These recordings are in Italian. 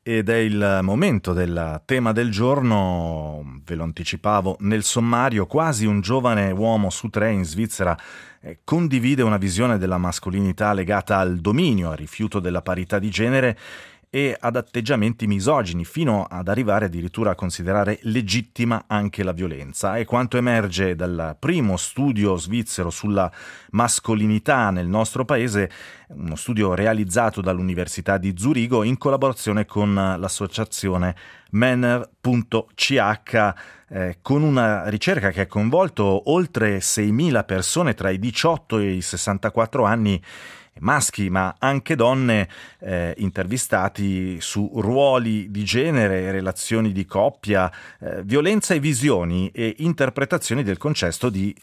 Ed è il momento del tema del giorno, ve lo anticipavo nel sommario, quasi un giovane uomo su tre in Svizzera condivide una visione della mascolinità legata al dominio, al rifiuto della parità di genere e ad atteggiamenti misogini, fino ad arrivare addirittura a considerare legittima anche la violenza. E quanto emerge dal primo studio svizzero sulla mascolinità nel nostro paese, uno studio realizzato dall'Università di Zurigo in collaborazione con l'associazione Männer.ch, con una ricerca che ha coinvolto oltre 6.000 persone tra i 18 e i 64 anni, maschi ma anche donne, intervistati su ruoli di genere, relazioni di coppia, violenza e visioni e interpretazioni del concetto di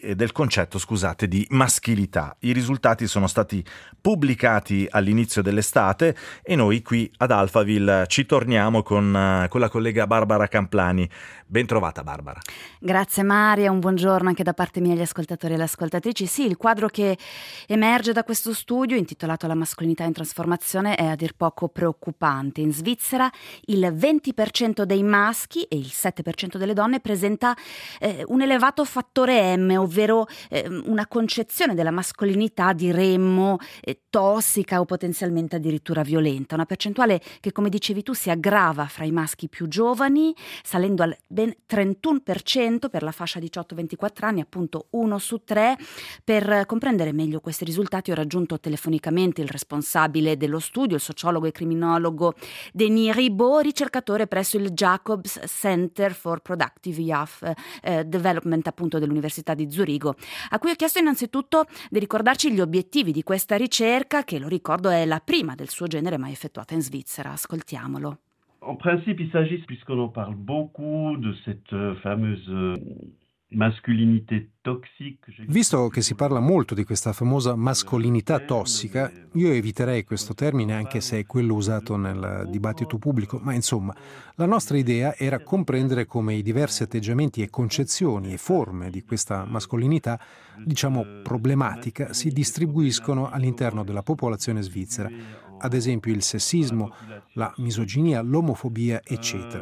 maschilità. I risultati sono stati pubblicati all'inizio dell'estate e noi qui ad Alphaville ci torniamo con la collega Barbara Camplani. Ben trovata Barbara. Grazie Maria, un buongiorno anche da parte mia agli ascoltatori e alle ascoltatrici. Sì, il quadro che emerge da questo studio intitolato La mascolinità in trasformazione è a dir poco preoccupante. In Svizzera il 20% dei maschi e il 7% delle donne presenta un elevato fattore M, ovvero una concezione della mascolinità, diremmo, tossica o potenzialmente addirittura violenta. Una percentuale che, come dicevi tu, si aggrava fra i maschi più giovani, salendo al ben 31% per la fascia 18-24 anni, appunto 1 su 3. Per comprendere meglio questi risultati ho raggiunto telefonicamente il responsabile dello studio, il sociologo e criminologo Denis Ribot, ricercatore presso il Jacobs Center for Productive Youth Development, appunto dell'Università di Zurigo, a cui ho chiesto innanzitutto di ricordarci gli obiettivi di questa ricerca, che, lo ricordo, è la prima del suo genere mai effettuata in Svizzera. Ascoltiamolo. En principe, il s'agit, puisqu'on en parle beaucoup, de cette fameuse masculinité toxique. Visto che si parla molto di questa famosa mascolinità tossica, io eviterei questo termine, anche se è quello usato nel dibattito pubblico, ma insomma, la nostra idea era comprendere come i diversi atteggiamenti e concezioni e forme di questa mascolinità, diciamo problematica, si distribuiscono all'interno della popolazione svizzera. Ad esempio il sessismo, la misoginia, l'omofobia, eccetera.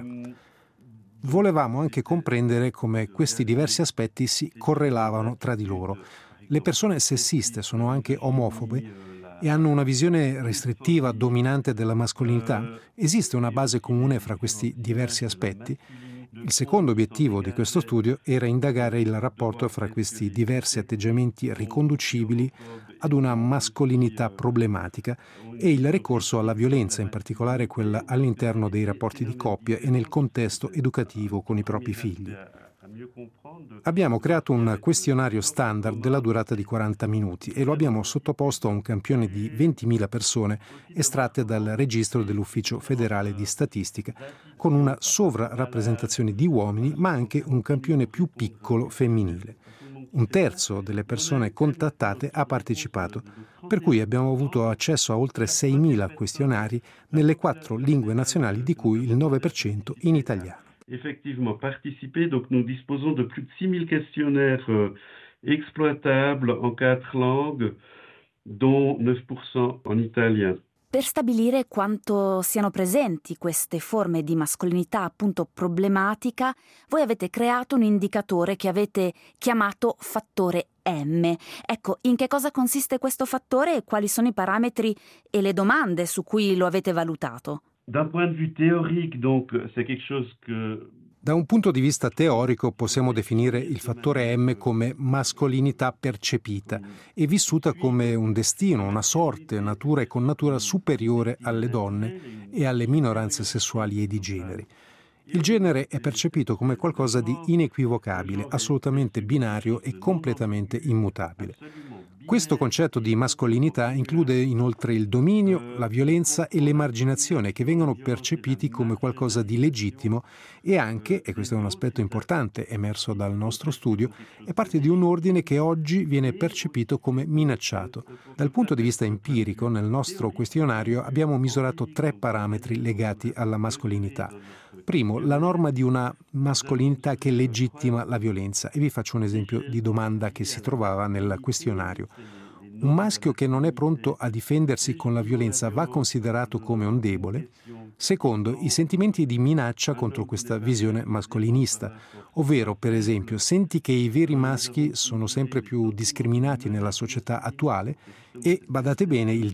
Volevamo anche comprendere come questi diversi aspetti si correlavano tra di loro. Le persone sessiste sono anche omofobe e hanno una visione restrittiva, dominante della mascolinità? Esiste una base comune fra questi diversi aspetti? Il secondo obiettivo di questo studio era indagare il rapporto fra questi diversi atteggiamenti riconducibili ad una mascolinità problematica e il ricorso alla violenza, in particolare quella all'interno dei rapporti di coppia e nel contesto educativo con i propri figli. Abbiamo creato un questionario standard della durata di 40 minuti e lo abbiamo sottoposto a un campione di 20.000 persone estratte dal registro dell'Ufficio federale di statistica, con una sovrarappresentazione di uomini, ma anche un campione più piccolo femminile. Un terzo delle persone contattate ha partecipato, per cui abbiamo avuto accesso a oltre 6.000 questionari nelle 4 lingue nazionali, di cui il 9% in italiano. Effectivement participé, donc nous disposons de plus de 6 000 questionnaires exploitables en 4 langues, dont 9% en italien. Per stabilire quanto siano presenti queste forme di mascolinità appunto problematica, voi avete creato un indicatore che avete chiamato fattore M. Ecco, in che cosa consiste questo fattore e quali sono i parametri e le domande su cui lo avete valutato? D'un point de vue théorique, donc, c'est quelque chose que... Da un punto di vista teorico possiamo definire il fattore M come mascolinità percepita e vissuta come un destino, una sorte, natura e connatura superiore alle donne e alle minoranze sessuali e di generi. Il genere è percepito come qualcosa di inequivocabile, assolutamente binario e completamente immutabile. Questo concetto di mascolinità include inoltre il dominio, la violenza e l'emarginazione, che vengono percepiti come qualcosa di legittimo e anche, e questo è un aspetto importante emerso dal nostro studio, è parte di un ordine che oggi viene percepito come minacciato. Dal punto di vista empirico, nel nostro questionario abbiamo misurato 3 parametri legati alla mascolinità. Primo, la norma di una mascolinità che legittima la violenza, e vi faccio un esempio di domanda che si trovava nel questionario. un maschio che non è pronto a difendersi con la violenza va considerato come un debole? Secondo, i sentimenti di minaccia contro questa visione mascolinista, ovvero, per esempio, senti che i veri maschi sono sempre più discriminati nella società attuale e, badate bene, il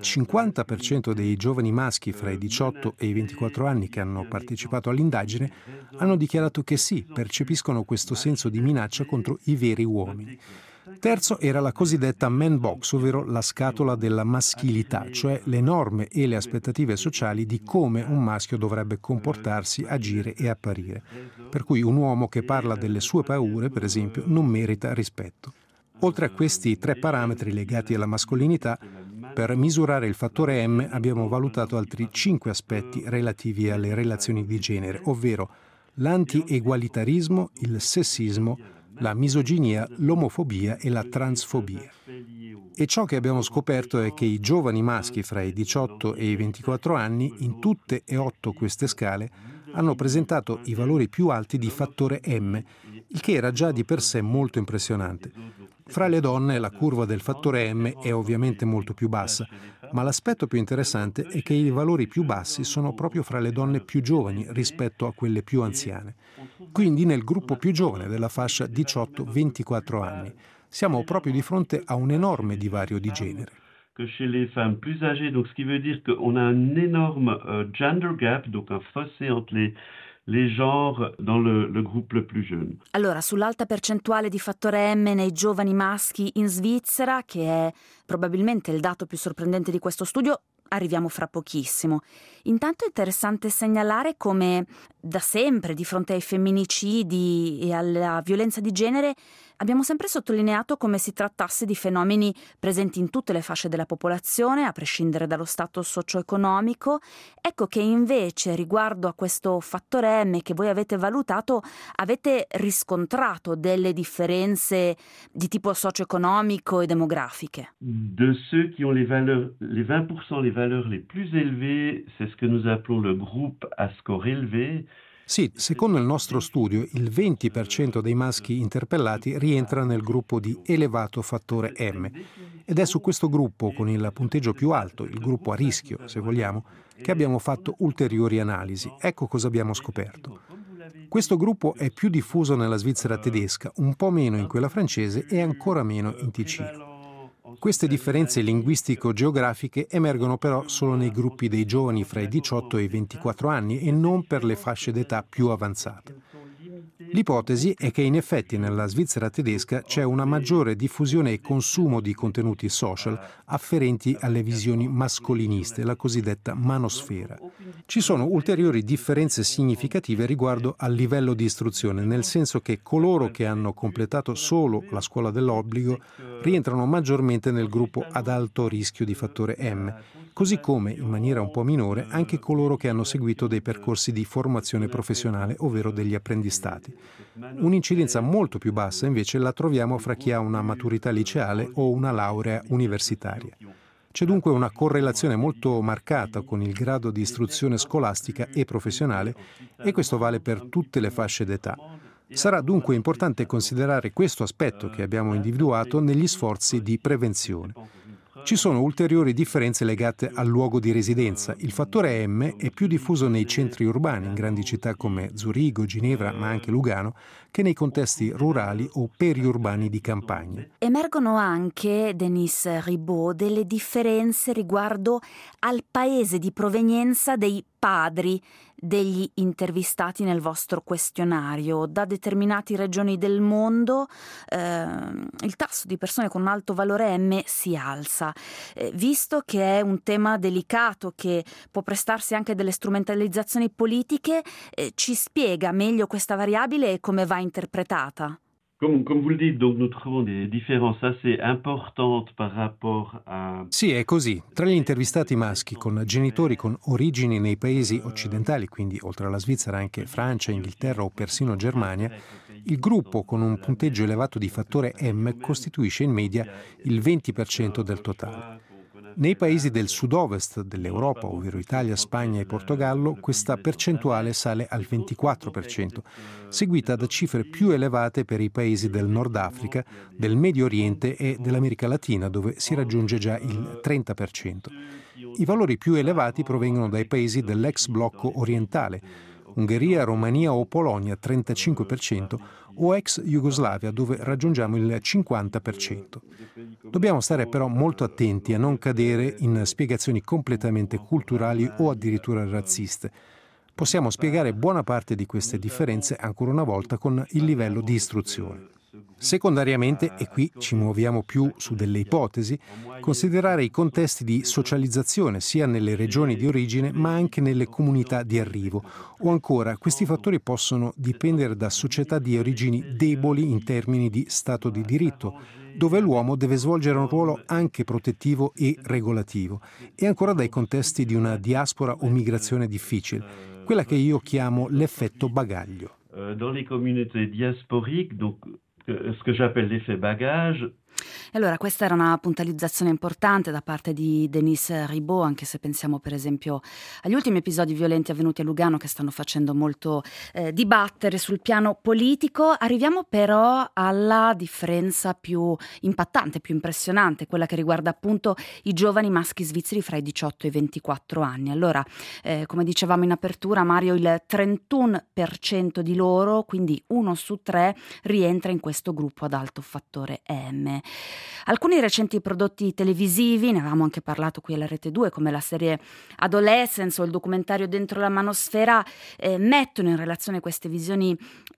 50% dei giovani maschi fra i 18 e i 24 anni che hanno partecipato all'indagine hanno dichiarato che sì, percepiscono questo senso di minaccia contro i veri uomini. Terzo era la cosiddetta man box, ovvero la scatola della maschilità, cioè le norme e le aspettative sociali di come un maschio dovrebbe comportarsi, agire e apparire. Per cui un uomo che parla delle sue paure, per esempio, non merita rispetto. Oltre a questi 3 parametri legati alla mascolinità, per misurare il fattore M abbiamo valutato altri 5 aspetti relativi alle relazioni di genere, ovvero l'anti-egualitarismo, il sessismo, la misoginia, l'omofobia e la transfobia. E ciò che abbiamo scoperto è che i giovani maschi fra i 18 e i 24 anni, in tutte e 8 queste scale, hanno presentato i valori più alti di fattore M, il che era già di per sé molto impressionante. Fra le donne la curva del fattore M è ovviamente molto più bassa, ma l'aspetto più interessante è che i valori più bassi sono proprio fra le donne più giovani rispetto a quelle più anziane. Quindi nel gruppo più giovane della fascia 18-24 anni. Siamo proprio di fronte a un enorme divario di genere. Que chez les femmes plus âgées, donc ce qui veut dire qu'on a un énorme gender gap, donc un fossé entre les genres dans le groupe le plus jeune. Allora, sull'alta percentuale di fattore M nei giovani maschi in Svizzera, che è probabilmente il dato più sorprendente di questo studio, arriviamo fra pochissimo. Intanto è interessante segnalare come da sempre, di fronte ai femminicidi e alla violenza di genere, abbiamo sempre sottolineato come si trattasse di fenomeni presenti in tutte le fasce della popolazione, a prescindere dallo stato socio-economico. Ecco che invece, riguardo a questo fattore M che voi avete valutato, avete riscontrato delle differenze di tipo socio-economico e demografiche. De ceux qui ont les 20% les valeurs les plus élevées, c'est ce que nous appelons le groupe à score élevé. Sì, secondo il nostro studio, il 20% dei maschi interpellati rientra nel gruppo di elevato fattore M ed è su questo gruppo, con il punteggio più alto, il gruppo a rischio, se vogliamo, che abbiamo fatto ulteriori analisi. Ecco cosa abbiamo scoperto. Questo gruppo è più diffuso nella Svizzera tedesca, un po' meno in quella francese e ancora meno in Ticino. Queste differenze linguistico-geografiche emergono però solo nei gruppi dei giovani fra i 18 e i 24 anni e non per le fasce d'età più avanzate. L'ipotesi è che in effetti nella Svizzera tedesca c'è una maggiore diffusione e consumo di contenuti social afferenti alle visioni mascoliniste, la cosiddetta manosfera. Ci sono ulteriori differenze significative riguardo al livello di istruzione, nel senso che coloro che hanno completato solo la scuola dell'obbligo rientrano maggiormente nel gruppo ad alto rischio di fattore M, così come, in maniera un po' minore, anche coloro che hanno seguito dei percorsi di formazione professionale, ovvero degli apprendistati. Un'incidenza molto più bassa invece la troviamo fra chi ha una maturità liceale o una laurea universitaria. C'è dunque una correlazione molto marcata con il grado di istruzione scolastica e professionale e questo vale per tutte le fasce d'età. Sarà dunque importante considerare questo aspetto che abbiamo individuato negli sforzi di prevenzione. Ci sono ulteriori differenze legate al luogo di residenza. Il fattore M è più diffuso nei centri urbani, in grandi città come Zurigo, Ginevra, ma anche Lugano, che nei contesti rurali o periurbani di campagna. Emergono anche, Denise Ribaud, delle differenze riguardo al paese di provenienza dei padri degli intervistati nel vostro questionario. Da determinate regioni del mondo il tasso di persone con un alto valore M si alza. Visto che è un tema delicato che può prestarsi anche delle strumentalizzazioni politiche, ci spiega meglio questa variabile e come va interpretata? Comme vous le dites, donc nous trouvons des différences assez importantes par rapport à... Sì, è così. Tra gli intervistati maschi con genitori con origini nei paesi occidentali, quindi oltre alla Svizzera anche Francia, Inghilterra o persino Germania, il gruppo con un punteggio elevato di fattore M costituisce in media il 20% del totale. Nei paesi del sud-ovest dell'Europa, ovvero Italia, Spagna e Portogallo, questa percentuale sale al 24%, seguita da cifre più elevate per i paesi del Nord Africa, del Medio Oriente e dell'America Latina, dove si raggiunge già il 30%. I valori più elevati provengono dai paesi dell'ex blocco orientale, Ungheria, Romania o Polonia 35% o ex Jugoslavia dove raggiungiamo il 50%. Dobbiamo stare però molto attenti a non cadere in spiegazioni completamente culturali o addirittura razziste. Possiamo spiegare buona parte di queste differenze ancora una volta con il livello di istruzione. Secondariamente, e qui ci muoviamo più su delle ipotesi, considerare i contesti di socializzazione sia nelle regioni di origine ma anche nelle comunità di arrivo, o ancora questi fattori possono dipendere da società di origini deboli in termini di stato di diritto, dove l'uomo deve svolgere un ruolo anche protettivo e regolativo, e ancora dai contesti di una diaspora o migrazione difficile, quella che io chiamo l'effetto bagaglio. Dans les communautés diasporiques, donc ce que j'appelle l'effet bagage. Allora, questa era una puntualizzazione importante da parte di Denis Ribot, anche se pensiamo per esempio agli ultimi episodi violenti avvenuti a Lugano che stanno facendo molto dibattere sul piano politico. Arriviamo però alla differenza più impattante, più impressionante, quella che riguarda appunto i giovani maschi svizzeri fra i 18 e i 24 anni. Allora, come dicevamo in apertura, Mario, il 31% di loro, quindi 1 su 3, rientra in questo gruppo ad alto fattore M. Alcuni recenti prodotti televisivi, ne avevamo anche parlato qui alla Rete 2, come la serie Adolescence o il documentario Dentro la manosfera, mettono in relazione queste visioni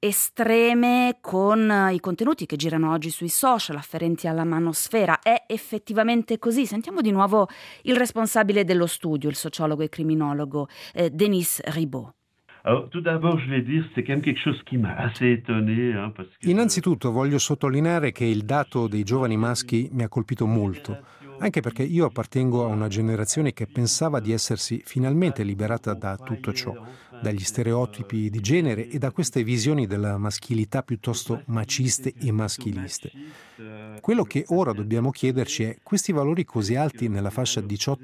estreme con i contenuti che girano oggi sui social afferenti alla manosfera. È effettivamente così? Sentiamo di nuovo il responsabile dello studio, il sociologo e criminologo Denis Ribot. Alors, tout d'abord, je vais dire, c'est quand même quelque chose qui m'a assez étonné. Parce que... Innanzitutto voglio sottolineare che il dato dei giovani maschi mi ha colpito molto, anche perché io appartengo a una generazione che pensava di essersi finalmente liberata da tutto ciò, dagli stereotipi di genere e da queste visioni della maschilità piuttosto maciste e maschiliste. Quello che ora dobbiamo chiederci è: questi valori così alti nella fascia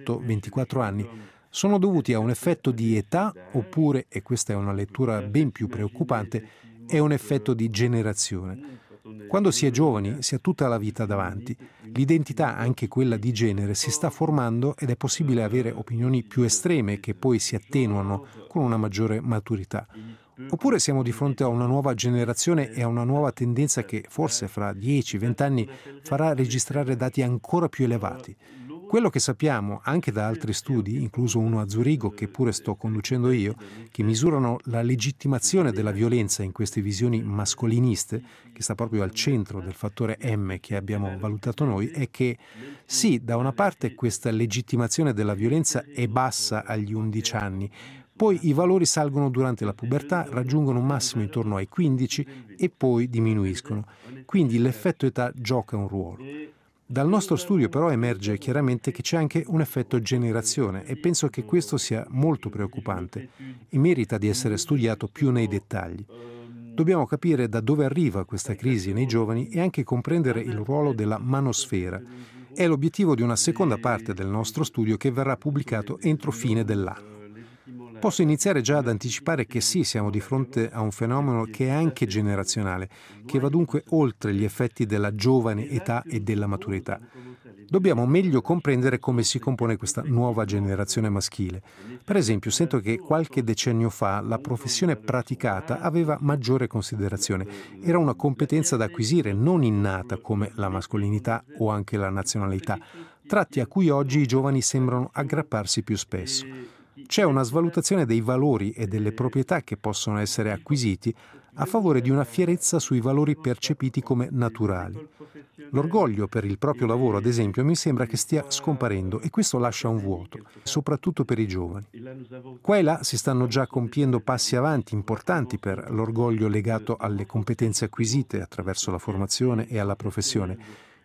18-24 anni sono dovuti a un effetto di età oppure, e questa è una lettura ben più preoccupante, è un effetto di generazione? Quando si è giovani si ha tutta la vita davanti, l'identità, anche quella di genere, si sta formando ed è possibile avere opinioni più estreme che poi si attenuano con una maggiore maturità. Oppure siamo di fronte a una nuova generazione e a una nuova tendenza che forse fra 10-20 anni farà registrare dati ancora più elevati. Quello che sappiamo anche da altri studi, incluso uno a Zurigo che pure sto conducendo io, che misurano la legittimazione della violenza in queste visioni mascoliniste, che sta proprio al centro del fattore M che abbiamo valutato noi, è che sì, da una parte questa legittimazione della violenza è bassa agli 11 anni, poi i valori salgono durante la pubertà, raggiungono un massimo intorno ai 15 e poi diminuiscono. Quindi l'effetto età gioca un ruolo. Dal nostro studio però emerge chiaramente che c'è anche un effetto generazione e penso che questo sia molto preoccupante e merita di essere studiato più nei dettagli. Dobbiamo capire da dove arriva questa crisi nei giovani e anche comprendere il ruolo della manosfera. È l'obiettivo di una seconda parte del nostro studio che verrà pubblicato entro fine dell'anno. Posso iniziare già ad anticipare che sì, siamo di fronte a un fenomeno che è anche generazionale, che va dunque oltre gli effetti della giovane età e della maturità. Dobbiamo meglio comprendere come si compone questa nuova generazione maschile. Per esempio, sento che qualche decennio fa la professione praticata aveva maggiore considerazione. Era una competenza da acquisire, non innata come la mascolinità o anche la nazionalità, tratti a cui oggi i giovani sembrano aggrapparsi più spesso. C'è una svalutazione dei valori e delle proprietà che possono essere acquisiti a favore di una fierezza sui valori percepiti come naturali. L'orgoglio per il proprio lavoro, ad esempio, mi sembra che stia scomparendo e questo lascia un vuoto, soprattutto per i giovani. Qua e là si stanno già compiendo passi avanti importanti per l'orgoglio legato alle competenze acquisite attraverso la formazione e alla professione.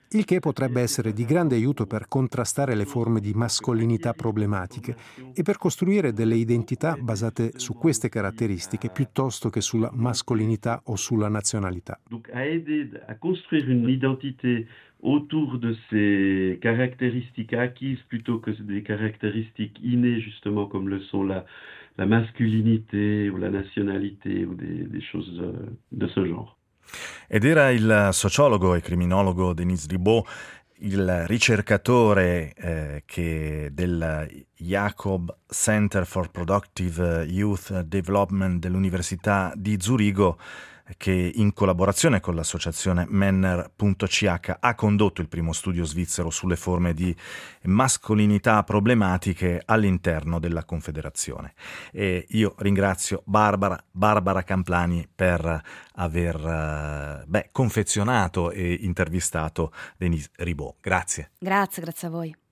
il che potrebbe essere di grande aiuto per contrastare le forme di mascolinità problematiche e per costruire delle identità basate su queste caratteristiche piuttosto che sulla mascolinità o sulla nazionalità. Donc à aider à construire une identité autour de ces caractéristiques acquises plutôt que des caractéristiques innées, justement comme le sont la masculinité ou la nationalité ou des choses de ce genre. Ed era il sociologo e criminologo Denis Ribot, il ricercatore del Jacob Center for Productive Youth Development dell'Università di Zurigo, che in collaborazione con l'associazione Menner.ch ha condotto il primo studio svizzero sulle forme di mascolinità problematiche all'interno della Confederazione. E io ringrazio Barbara Camplani per aver confezionato e intervistato Denis Ribot. Grazie. Grazie a voi.